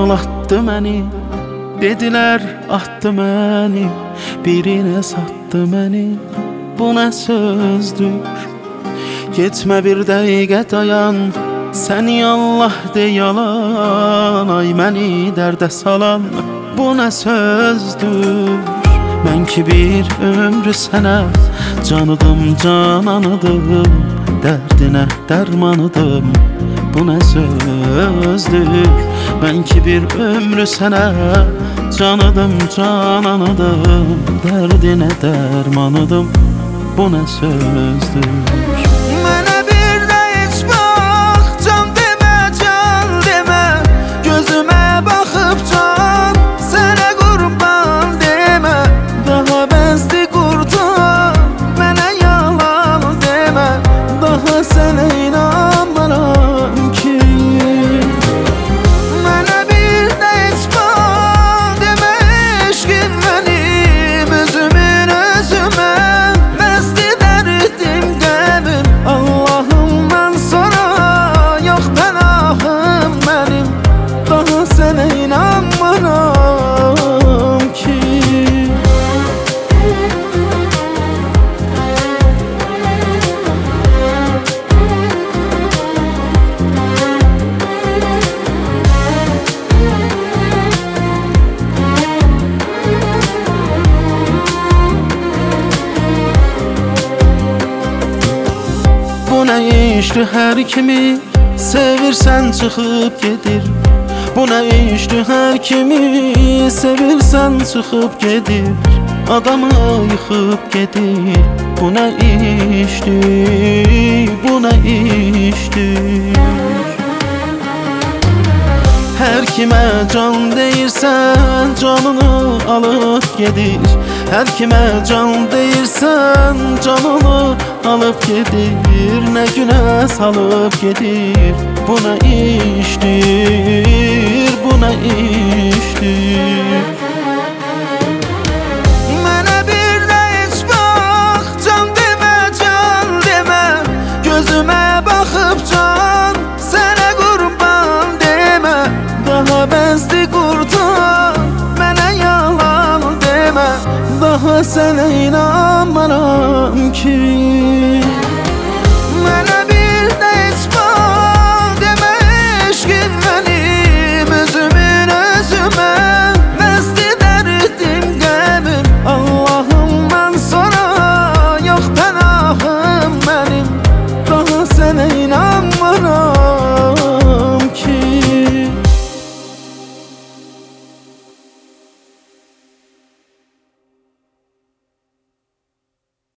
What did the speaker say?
aldatdı məni. Dedilər atdı məni, birinə satdı məni. Bu nə sözdür? Getmə bir dəqiqə dayan, səni Allah de yalan. Ay məni dərdə salan, bu nə sözdür? Mən ki bir ömrü sənə canıdım, cananıdım, dərdinə dərmanıdım. Bu nə sözdür? Mən ki bir ömrü sənə canıdım, cananıdım, dərdinə dərmanıdım. Bu nə sözdür? Mənə bir də heç bax, can demə, can demə. Gözümə baxıb can, sənə qurban demə. Daha bəsdi qurtar, mənə yalan demə. Daha sənə inanmaram ki. Mənə bir də heç bax, demə eşqin mənim, özümün özümə. Məsti dərdim qəmim, Allahım mən sana, yox pənahım mənim. Daha sənə inanmaram ki. Bu nə işdir, hər kimi sevirsən çıxıb gedir. Bu nə işdir, hər kimi sevirsən çıxıb gedir. Adamı yıxıb gedir. Bu nə işdir, bu nə işdir? Hər kimə can deyirsən, canını alıb gedir. Hər kimə can deyirsən, canını alıb gedir. Nə günə salıb gedir. Bu nə işdir, bu nə işdir? Mənə bir də heç bax, can demə, can demə. Gözümə baxıb can, sənə qurban demə. Daha bəsdi qurtar, mənə yalan demə. Daha sənə inanmaram ki. Mənə